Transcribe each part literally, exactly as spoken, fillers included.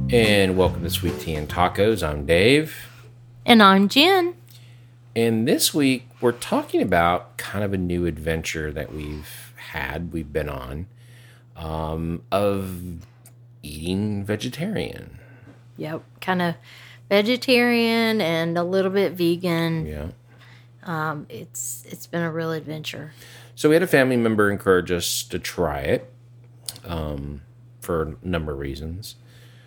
And welcome to Sweet Tea and Tacos. I'm Dave. And I'm Jen. And this week, we're talking about kind of a new adventure that we've had, we've been on, um, of eating vegetarian. Yep, kind of vegetarian and a little bit vegan. Yeah. Um, it's it's been a real adventure. So we had a family member encourage us to try it um, for a number of reasons.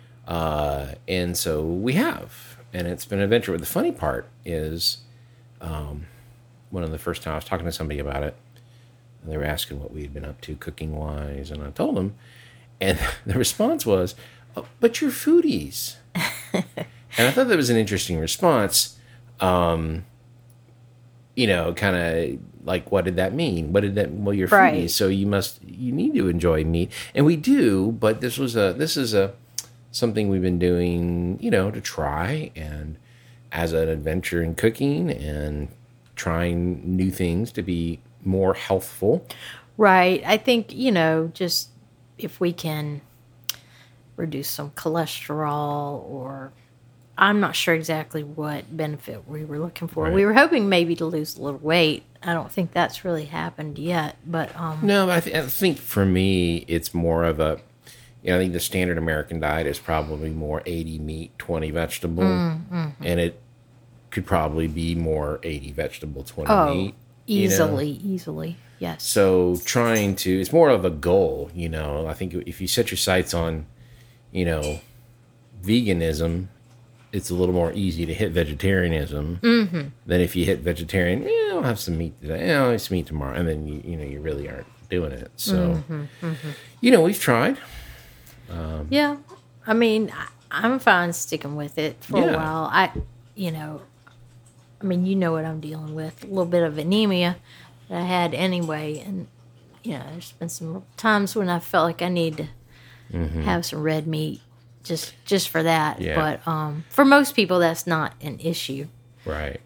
Uh, and so we have. And it's been an adventure. The funny part is, um, one of the first time I was talking to somebody about it, and they were asking what we had been up to cooking-wise, and I told them, and the response was, oh, but you're foodies. And I thought that was an interesting response. Um, you know, kind of like, what did that mean? What did that, well, you're Right. foodies, so you must, you need to enjoy meat. And we do, but this was a, this is a, something we've been doing, you know, to try and as an adventure in cooking and trying new things to be more healthful. Right. I think, you know, just if we can reduce some cholesterol, or I'm not sure exactly what benefit we were looking for. Right. We were hoping maybe to lose a little weight. I don't think that's really happened yet, but um No, I, th- I think for me, it's more of a, you know, I think the standard American diet is probably more eighty meat, twenty vegetable, mm-hmm. and it could probably be more eighty vegetable, twenty oh, meat. you know? easily, easily, yes. So trying to, it's more of a goal, you know. I think if you set your sights on, you know, veganism, it's a little more easy to hit vegetarianism mm-hmm. than if you hit vegetarian. Yeah, I'll have some meat today. Yeah, I'll have some meat tomorrow, and then you, you know, you really aren't doing it. So, mm-hmm. Mm-hmm. you know, we've tried. Um, yeah, I mean, I, I'm fine sticking with it for Yeah. a while. I, you know, I mean, you know what I'm dealing with, a little bit of anemia that I had anyway, and you know, there's been some times when I felt like I need to mm-hmm. have some red meat just just for that. Yeah. But um, for most people, that's not an issue. Right.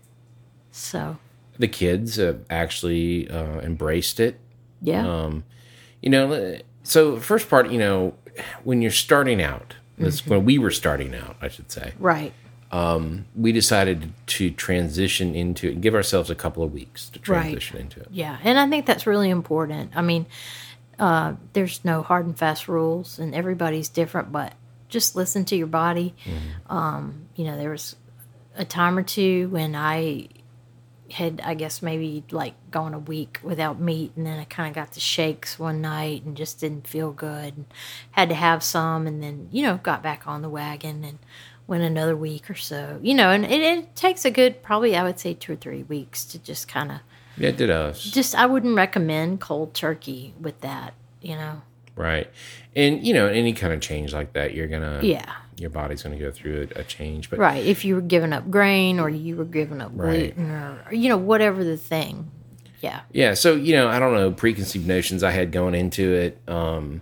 So The kids have actually uh, embraced it. yeah, Um, you know, so first part, you know, when you're starting out, this, Mm-hmm. when we were starting out, I should say, right, um, we decided to transition into it, give ourselves a couple of weeks to transition into it. yeah, and I think that's really important. I mean, uh, there's no hard and fast rules, and everybody's different, but just listen to your body. Mm-hmm. Um, you know, there was a time or two when I had, I guess, maybe like gone a week without meat, and then I kind of got the shakes one night and just didn't feel good, and had to have some, and then, you know, got back on the wagon and went another week or so, you know, and it, it takes a good, probably I would say two or three weeks to just kind of, Yeah, it did us. just, I wouldn't recommend cold turkey with that, you know. Right. And, you know, any kind of change like that, you're going to, Yeah. your body's going to go through a, a change. But Right. If you were giving up grain, or you were giving up Right. gluten, or, or, you know, whatever the thing. Yeah. Yeah, so, you know, I don't know, preconceived notions I had going into it, um,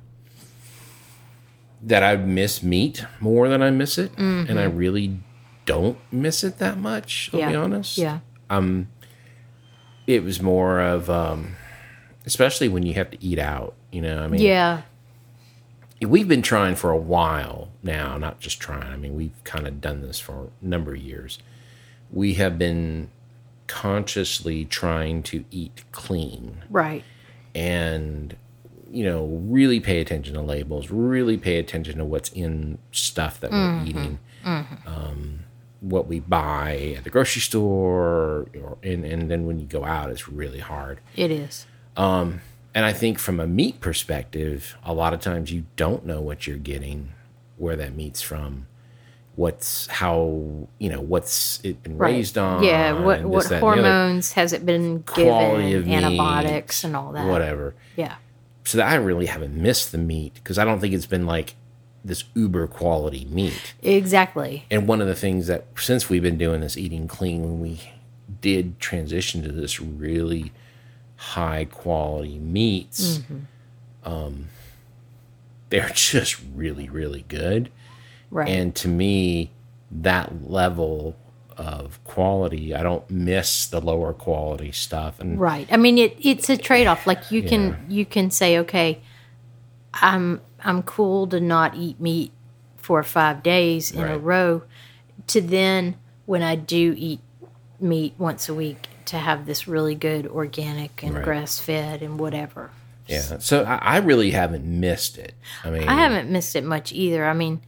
that I miss meat more than I miss it, Mm-hmm. and I really don't miss it that much, I'll yeah. be honest. Yeah. Um, it was more of, um, especially when you have to eat out, you know, I mean, Yeah. we've been trying for a while now, not just trying, I mean, we've kind of done this for a number of years. We have been consciously trying to eat clean. Right. And, you know, really pay attention to labels, really pay attention to what's in stuff that Mm-hmm. we're eating, um, what we buy at the grocery store, or, and, and then when you go out, it's really hard. It is. Um, and I think from a meat perspective, a lot of times you don't know what you're getting, where that meat's from, what's how, you know, what's it been Right. raised on. Yeah. What and what this, that, and the other. hormones has it been Quality given? of meat, Antibiotics and all that. Whatever. Yeah. So that I really haven't missed the meat because I don't think it's been like this uber quality meat. Exactly. And one of the things that since we've been doing this eating clean, when we did transition to this really high quality meats, Mm-hmm. um, they're just really, really good. Right. And to me, that level of quality, I don't miss the lower quality stuff. And right. I mean, it it's a trade off. Like you can Yeah. you can say, okay, I'm I'm cool to not eat meat four or five days in a Right. row, to then when I do eat meat once a week, to have this really good organic and Right. grass fed and whatever. Yeah. So I, I really haven't missed it. I mean, I haven't missed it much either. I mean,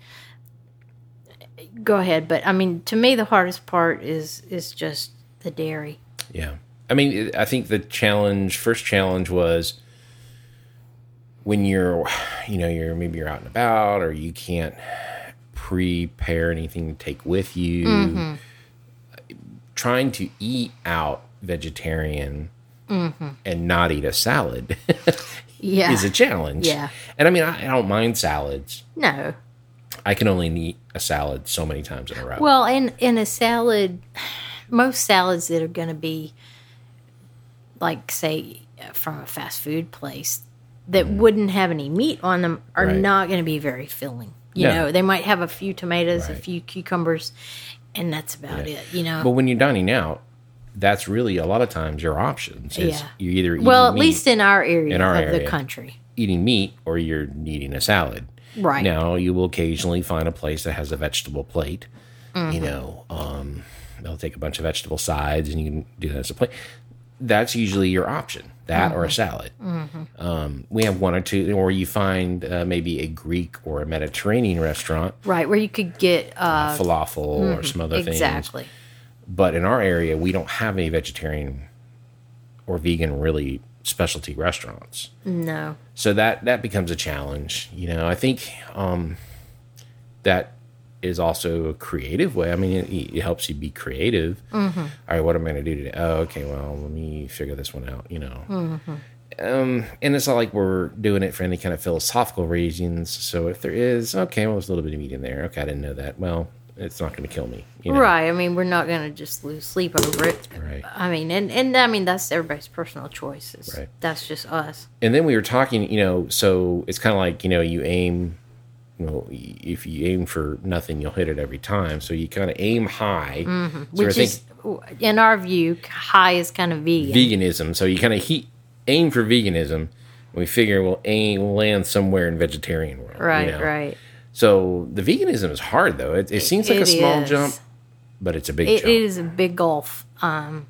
go ahead, but I mean, to me, the hardest part is is just the dairy. Yeah. I mean, it- I think the challenge, first challenge was when you're, you know, you're maybe you're out and about or you can't prepare anything to take with you. Mm-hmm. Trying to eat out vegetarian Mm-hmm. and not eat a salad Yeah. is a challenge. Yeah. And I mean, I, I don't mind salads. No. I can only eat a salad so many times in a row. Well, in in a salad, most salads that are going to be like, say, from a fast food place that wouldn't have any meat on them are Right. not going to be very filling. You No. know, they might have a few tomatoes, a Right. few cucumbers, and that's about Yeah. it. You know. But when you're dining out, that's really a lot of times your options. Is Yeah. you're either eating well, at meat, least in our area in our of the area. country. eating meat or you're eating a salad. Right. Now, you will occasionally find a place that has a vegetable plate. Mm-hmm. You know, um, they'll take a bunch of vegetable sides and you can do that as a plate. That's usually your option, that or a salad. Mm-hmm. Um, we have one or two, or you find uh, maybe a Greek or a Mediterranean restaurant, Right, where you could get uh, falafel or some other things. exactly. But in our area, we don't have any vegetarian or vegan really specialty restaurants. No. So that that becomes a challenge. You know, I think um, that is also a creative way. I mean, it, it helps you be creative. Mm-hmm. All right, what am I going to do today? Oh, okay, well, let me figure this one out, you know. Mm-hmm. Um, and it's not like we're doing it for any kind of philosophical reasons. So if there is, okay, well, there's a little bit of meat in there. Okay, I didn't know that. Well, it's not going to kill me. You know? Right. I mean, we're not going to just lose sleep over it. Right. I mean, and, and I mean, that's everybody's personal choices. Right. That's just us. And then we were talking, you know, so it's kind of like, you know, you aim, you know, if you aim for nothing, you'll hit it every time. So you kind of aim high. Mm-hmm. So Which I is, in our view, high is kind of vegan. veganism. So you kind of heat, aim for veganism. We figure we'll aim, we'll land somewhere in vegetarian world. Right, you know? right. So the veganism is hard though. It, it seems like It a small is. jump, but it's a big It, jump. it is a big gulf. Um,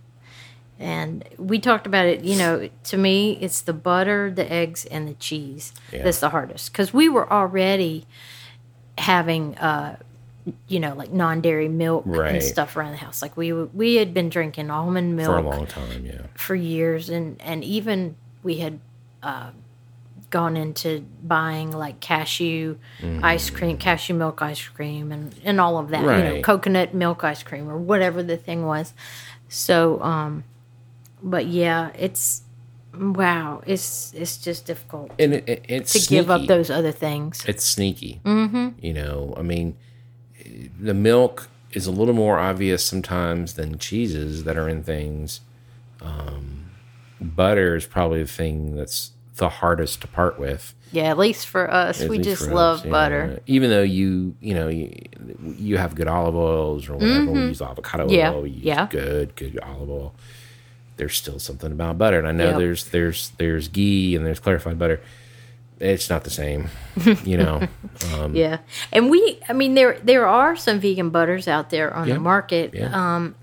and we talked about it, you know, to me, it's the butter, the eggs, and the cheese Yeah. that's the hardest. Because we were already having, uh, you know, like non-dairy milk Right. and stuff around the house. Like we we had been drinking almond milk for a long time, yeah. for years, and and even we had uh, gone into buying like cashew ice cream, cashew milk ice cream, and and all of that. You know, Right. coconut milk ice cream or whatever the thing was. So, um, but yeah, it's wow, it's it's just difficult And it, it, it's to give up sneaky. those other things. It's sneaky. Mm-hmm. You know, I mean, the milk is a little more obvious sometimes than cheeses that are in things. Um, butter is probably the thing that's the hardest to part with. Yeah, at least for us, At we least just for love us, yeah. butter. Even though you, you know, you, you have good olive oils or whatever. We use avocado Yeah, oil. We use yeah. good, good olive oil. There's still something about butter, and I know Yep. there's there's there's ghee and there's clarified butter. It's not the same, you know. Um, Yeah, and we, I mean, there there are some vegan butters out there on Yeah, the market. yeah. Um,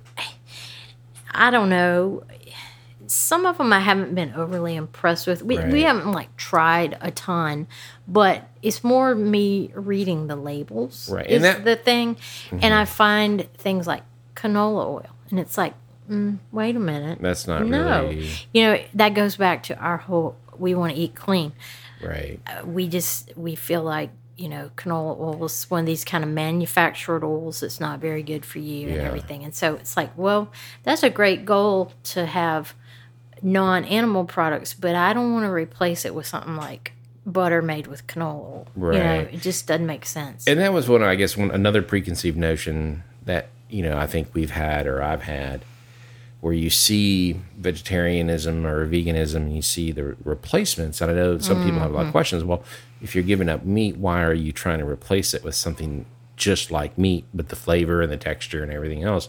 I don't know. Some of them I haven't been overly impressed with. We we Right. haven't like tried a ton, but it's more me reading the labels. Right, is and that- Mm-hmm. the thing, and I find things like canola oil, and it's like, mm, wait a minute, That's not no, really you know, that goes back to our whole. We want to eat clean. right. We just we feel like, you know, canola oil is one of these kind of manufactured oils that's not very good for you and Yeah. everything. And so it's like, well, that's a great goal to have non-animal products, but I don't want to replace it with something like butter made with canola oil. You know, Right. it just doesn't make sense. And that was one, I guess, one another preconceived notion that, you know, I think we've had or I've had, where you see vegetarianism or veganism and you see the replacements. And I know some people have a lot of questions. Well, if you're giving up meat, why are you trying to replace it with something just like meat, but the flavor and the texture and everything else?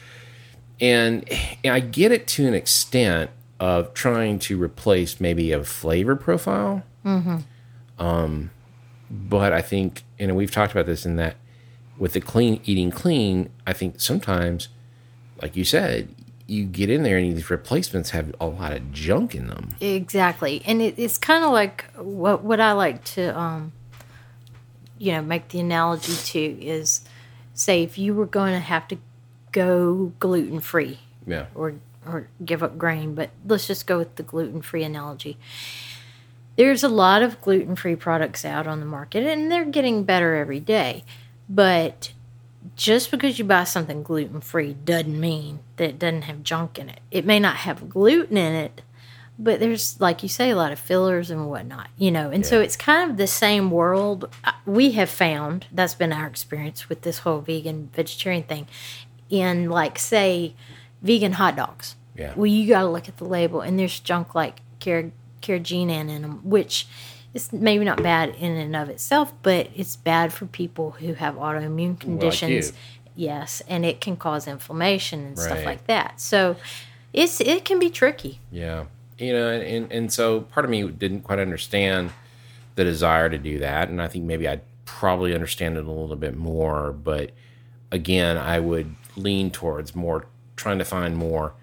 And I get it to an extent of trying to replace maybe a flavor profile. Um, but I think, and we've talked about this in that with the clean eating clean, I think sometimes, like you said, you get in there and these replacements have a lot of junk in them. Exactly. And it, it's kind of like what what I like to, um, you know, make the analogy to is, say, if you were going to have to go gluten-free. Yeah. Or, or give up grain, but let's just go with the gluten-free analogy. There's a lot of gluten-free products out on the market, and they're getting better every day. But just because you buy something gluten-free doesn't mean that it doesn't have junk in it. It may not have gluten in it, but there's, like you say, a lot of fillers and whatnot, you know. And yeah. so it's kind of the same world. We have found, that's been our experience with this whole vegan, vegetarian thing, in, like, say, vegan hot dogs. Yeah. Well, you got to look at the label, and there's junk like car- carrageenan in them, which is maybe not bad in and of itself, but it's bad for people who have autoimmune conditions. Like yes, and it can cause inflammation and right. stuff like that. So it's it can be tricky. Yeah. You know, and, and so part of me didn't quite understand the desire to do that, and I think maybe I'd probably understand it a little bit more, but again, I would lean towards more trying to find more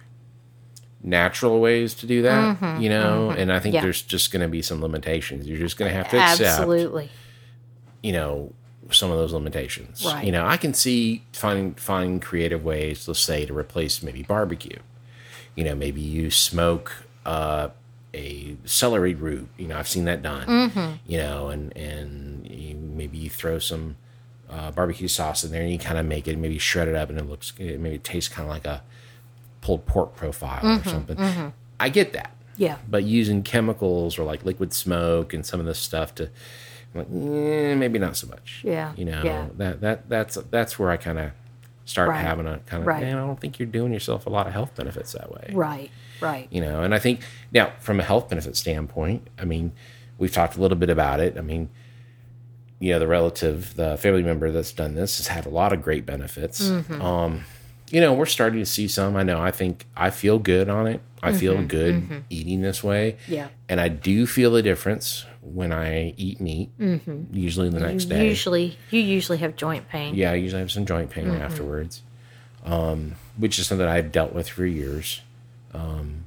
natural ways to do that, mm-hmm, you know, mm-hmm. and I think yeah. there's just going to be some limitations. You're just going to have to accept, absolutely, you know, some of those limitations. Right. You know, I can see finding finding creative ways, let's say, to replace maybe barbecue. You know, maybe you smoke uh, a celery root. You know, I've seen that done. Mm-hmm. You know, and and you, maybe you throw some uh, barbecue sauce in there, and you kind of make it, maybe shred it up, and it looks, maybe it tastes kind of like a pulled pork profile mm-hmm, or something. Mm-hmm. I get that. Yeah. But using chemicals or like liquid smoke and some of this stuff to, I'm like, eh, maybe not so much. Yeah. You know, yeah. that that that's that's where I kind of start right. having a kind of, right. man, I don't think you're doing yourself a lot of health benefits that way. Right. Right. You know, and I think now from a health benefit standpoint, I mean, we've talked a little bit about it. I mean, you know, the relative, the family member that's done this has had a lot of great benefits. Mm-hmm. Um, you know, we're starting to see some. I know, I think I feel good on it. I mm-hmm, feel good mm-hmm. eating this way. Yeah. And I do feel a difference when I eat meat, mm-hmm. usually the next day. Usually, you usually have joint pain. Yeah, I usually have some joint pain mm-hmm. afterwards, um, which is something I've dealt with for years. Um,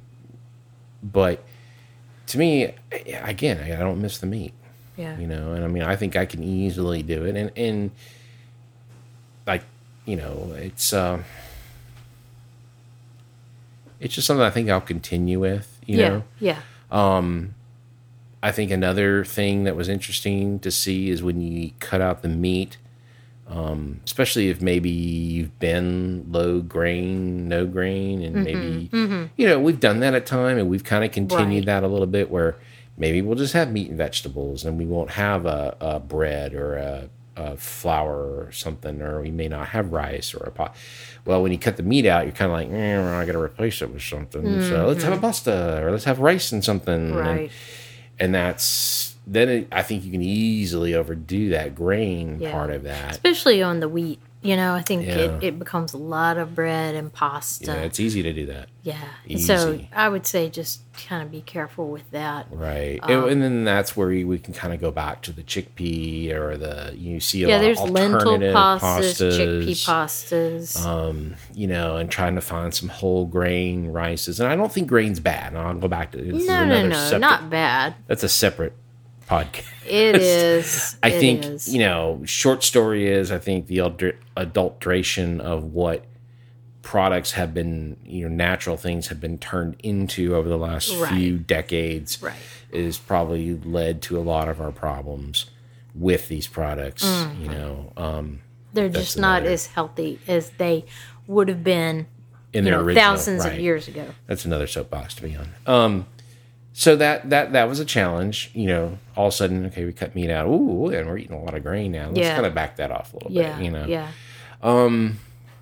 but to me, again, I don't miss the meat. Yeah. You know, and I mean, I think I can easily do it. And, and like, you know, it's... Uh, It's just something I think I'll continue with, you yeah, know? Yeah. Um, I think another thing that was interesting to see is when you cut out the meat, um, especially if maybe you've been low grain, no grain, and mm-hmm, maybe, mm-hmm. you know, we've done that at time, and we've kind of continued right. that a little bit where maybe we'll just have meat and vegetables, and we won't have a, a bread or a, a flour or something, or we may not have rice or a pot. Well, when you cut the meat out, you're kind of like, eh, well, I got to replace it with something. Mm-hmm. So let's have a pasta, or let's have rice and something. Right. And, and that's, then it, I think you can easily overdo that grain yeah. part of that. Especially on the wheat. You know, I think yeah. it, it becomes a lot of bread and pasta. Yeah, it's easy to do that. Yeah. Easy. So I would say just kind of be careful with that. Right. Um, and, and then that's where we, we can kind of go back to the chickpea or the, you see a yeah, lot there's of lentil alternative pastas, pastas, chickpea pastas. Um, you know, and trying to find some whole grain rices. And I don't think grain's bad. I'll go back to this. No, is no, no, separate, not bad. That's a separate podcast. It is. I it think, is. you know, short story is I think the adul- adulteration of what products have been, you know, natural things have been turned into over the last right. few decades right. is probably led to a lot of our problems with these products, mm-hmm. you know. Um, They're just not another, as healthy as they would have been in you their know, original, thousands right. of years ago. That's another soapbox to be on. Um, So that, that that was a challenge, you know. All of a sudden, okay, we cut meat out. Ooh, and we're eating a lot of grain now. Let's yeah. kind of back that off a little yeah. bit, you know. Yeah. Um,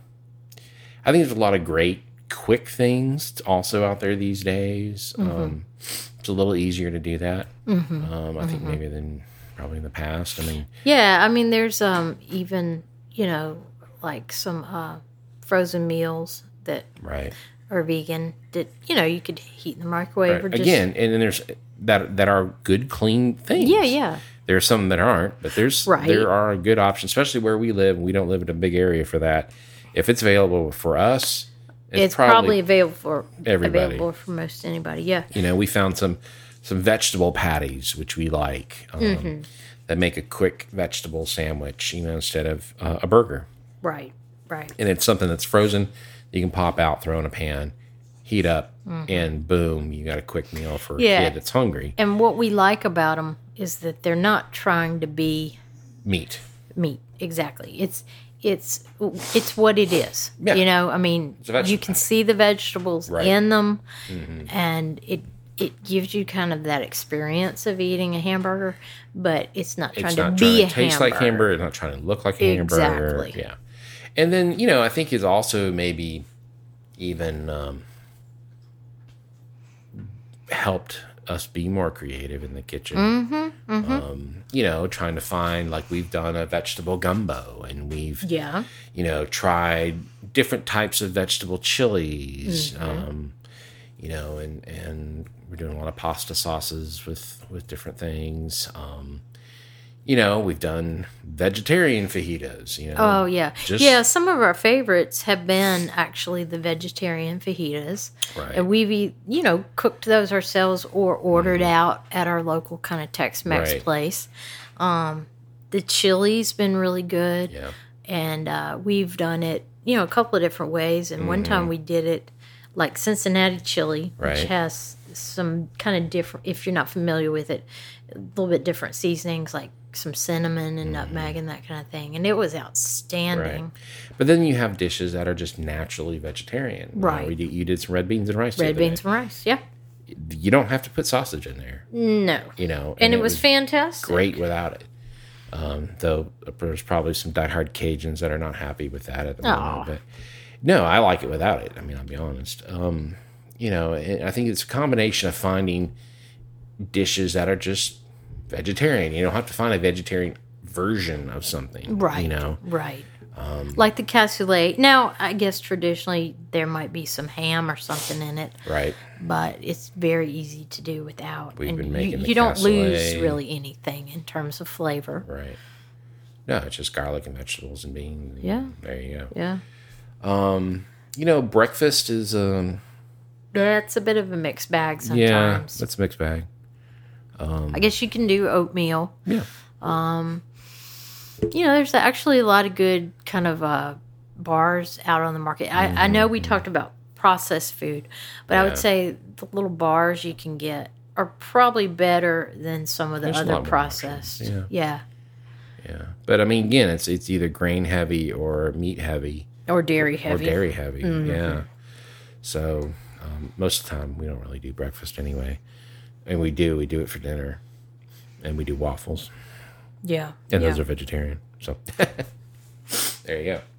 I think there's a lot of great quick things also out there these days. Mm-hmm. Um, it's a little easier to do that. Mm-hmm. Um, I mm-hmm. think maybe than probably in the past. I mean, yeah. I mean, there's um even you know like some uh, frozen meals that right. are vegan that you know you could heat in the microwave right. or just again, and then there's that that are good clean things. Yeah, yeah. There are some that aren't, but there's Right. there are good options, especially where we live. We don't live in a big area for that. If it's available for us, it's, It's probably, available for everybody. available for most anybody. Yeah. You know, we found some some vegetable patties, which we like, um, Mm-hmm. that make a quick vegetable sandwich, you know, instead of uh, a burger. Right. Right. And it's something that's frozen. You can pop out, throw in a pan, heat up, and boom, you got a quick meal for a Yeah. kid that's hungry. And what we like about them is that they're not trying to be Meat. meat. Exactly. It's it's it's what it is. Yeah. You know, I mean, a vegetable you can patty. see the vegetables Right. in them, and it it gives you kind of that experience of eating a hamburger, but it's not trying It's to not be trying a to taste hamburger. like hamburger. It's not trying to look like a hamburger. Exactly. Yeah. And then, you know, I think it's also maybe even um, helped us be more creative in the kitchen. Mm-hmm, mm-hmm. Um, you know, trying to find, like, we've done a vegetable gumbo, and we've, Yeah. you know, tried different types of vegetable chilies. Um, you know, and, and we're doing a lot of pasta sauces with, with different things. Um, you know, we've done vegetarian fajitas, you know. Oh yeah, Just- yeah. Some of our favorites have been actually the vegetarian fajitas, Right. and we've e- you know cooked those ourselves or ordered out at our local kind of Tex-Mex Right. place. Um, the chili's been really good, Yeah. and uh, we've done it you know a couple of different ways. And one time we did it like Cincinnati chili, Right. which has some kind of different. If you're not familiar with it, a little bit different seasonings like some cinnamon and nutmeg and that kind of thing, and it was outstanding. Right. But then you have dishes that are just naturally vegetarian. You know, Right. we did, you did some red beans and rice. the Red other beans day. and rice, yeah. You don't have to put sausage in there, No, you know. and, it was, fantastic. great without it. Um, though there's probably some diehard Cajuns that are not happy with that at the Aw. moment. But no, I like it without it. I mean, I'll be honest. Um, you know, and I think it's a combination of finding dishes that are just vegetarian. You don't have to find a vegetarian version of something, Right, You know, right. Like the cassoulet. Now, I guess traditionally there might be some ham or something in it, right? but it's very easy to do without. We've and been you, making the you don't lose cassoulet. really anything in terms of flavor. Right. No, it's just garlic and vegetables and beans. and Yeah. There you go. Yeah. You know, breakfast is um That's a bit of a mixed bag yeah, sometimes. that's a mixed bag. I guess you can do oatmeal. Yeah. You know, there's actually a lot of good kind of uh, bars out on the market. I, I know we talked about processed food, but I Yeah. would say the little bars you can get are probably better than some of the There's a other lot more processed. options, Yeah. Yeah. But I mean, again, it's it's either grain heavy or meat heavy Or dairy heavy. or dairy heavy. Yeah. So um, most of the time we don't really do breakfast anyway, and we do we do it for dinner, and we do waffles, Yeah. and yeah. those are vegetarian. So there you go.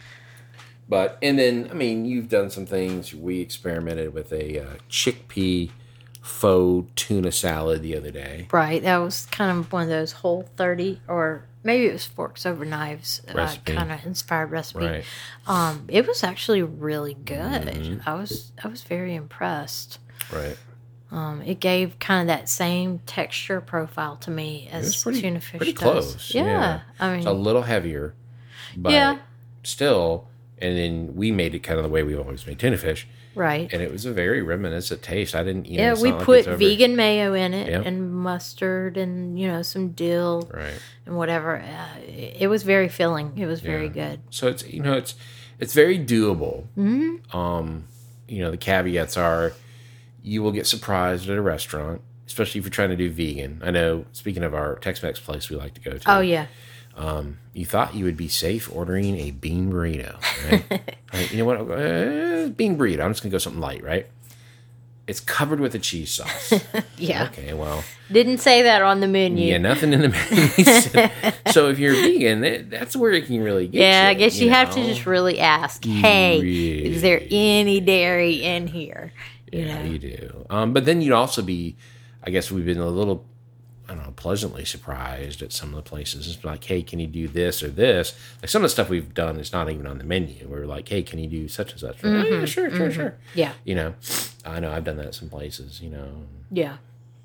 But and then I mean, you've done some things. We experimented with a uh, chickpea faux tuna salad the other day. Right. That was kind of one of those Whole thirty, or maybe it was Forks Over Knives uh, Recipe. kind of inspired recipe. Right. Um, it was actually really good. Mm-hmm. I was I was very impressed. Right. Um, it gave kind of that same texture profile to me as It's pretty, tuna fish pretty does. close. Yeah, I mean, it's a little heavier, but Yeah. still. And then we made it kind of the way we always made tuna fish, right. and it was a very reminiscent taste. I didn't, you know, Yeah, it's we not like put it's over- vegan mayo in it Yep. and mustard and you know some dill right? and whatever. Uh, it, it was very filling. It was very Yeah. good. So it's you know it's it's very doable. Mm-hmm. Um, you know the caveats are you will get surprised at a restaurant, especially if you're trying to do vegan. I know. Speaking of our Tex-Mex place we like to go to, Oh yeah, you thought you would be safe ordering a bean burrito. Right? Right, you know what? Uh, bean burrito. I'm just gonna go something light, right? It's covered with a cheese sauce. yeah. Okay, well, Didn't say that on the menu. yeah, nothing in the menu. So if you're vegan, that, that's where it can really get Yeah, you. I guess you, have to know? just really ask, hey, Really? is there any dairy in here? You Yeah, know? you do. Um, but then you'd also be, I guess we've been a little, I don't know, pleasantly surprised at some of the places. It's like, hey, can you do this or this? Like some of the stuff we've done is not even on the menu. We're like, hey, can you do such and such? Oh, yeah, sure, sure, sure. Yeah, You know, I know I've done that at some places, you know. yeah.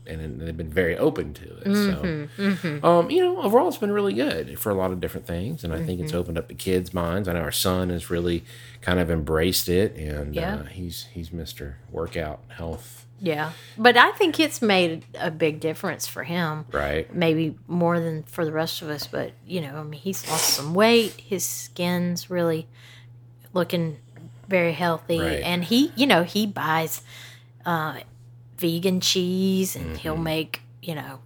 and they've been very open to it. Mm-hmm, so, mm-hmm. Um, you know, overall, it's been really good for a lot of different things, and I mm-hmm. think it's opened up the kids' minds. I know our son has really kind of embraced it, and yeah. uh, he's he's Mister Workout Health. Yeah, but I think it's made a big difference for him. Right. Maybe more than for the rest of us, but you know, I mean, he's lost some weight. His skin's really looking very healthy, right. and he, you know, he buys uh, vegan cheese, and mm-hmm. he'll make, you know,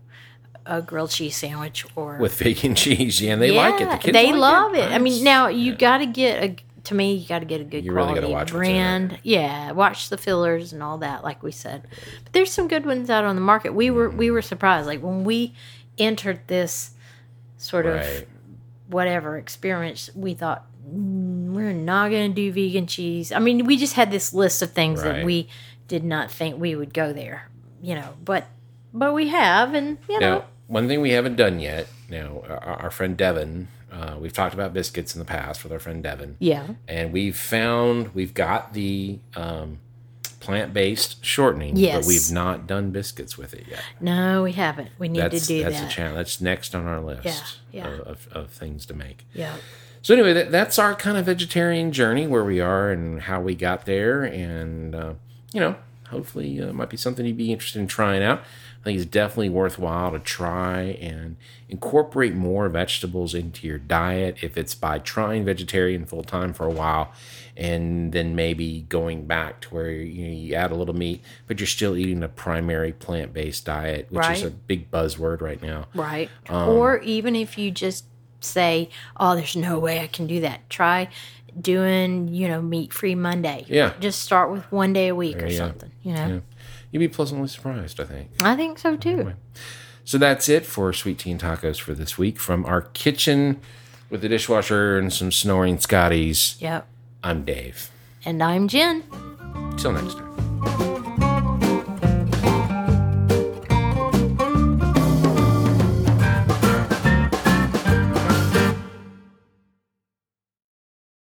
a grilled cheese sandwich or with vegan cheese. Yeah, and they yeah, like it. The kids they like love it. it. Nice. I mean, now you yeah. got to get a. To me, you got to get a good you quality really watch brand. Yeah, watch the fillers and all that, like we said. But there's some good ones out on the market. We were we were surprised, like when we entered this sort of right. whatever experience, we thought mm, we're not going to do vegan cheese. I mean, we just had this list of things right. that we did not think we would go there, you know. But but we have, and you know, now, one thing we haven't done yet. Now, our, our friend Devin. Uh, we've talked about biscuits in the past with our friend Devin. Yeah. And we've found, we've got the um, plant-based shortening, yes. but we've not done biscuits with it yet. No, we haven't. We need that's, to do that's that. That's a challenge. That's next on our list yeah, yeah. Of, of, of things to make. Yeah. So anyway, that, that's our kind of vegetarian journey, where we are and how we got there. And, uh, you know, hopefully uh, it might be something you'd be interested in trying out. I think it's definitely worthwhile to try and incorporate more vegetables into your diet, if it's by trying vegetarian full time for a while and then maybe going back to where you know, you add a little meat, but you're still eating a primary plant-based diet, which right. is a big buzzword right now. Right. Um, or even if you just say, oh, there's no way I can do that. Try doing, you know, meat-free Monday. Yeah. Just start with one day a week there or something, you know. Yeah. You'd be pleasantly surprised, I think. I think so, too. Anyway. So that's it for Sweet Tea and Tacos for this week. From our kitchen with the dishwasher and some snoring Scotties. Yep. I'm Dave. And I'm Jen. Till next time.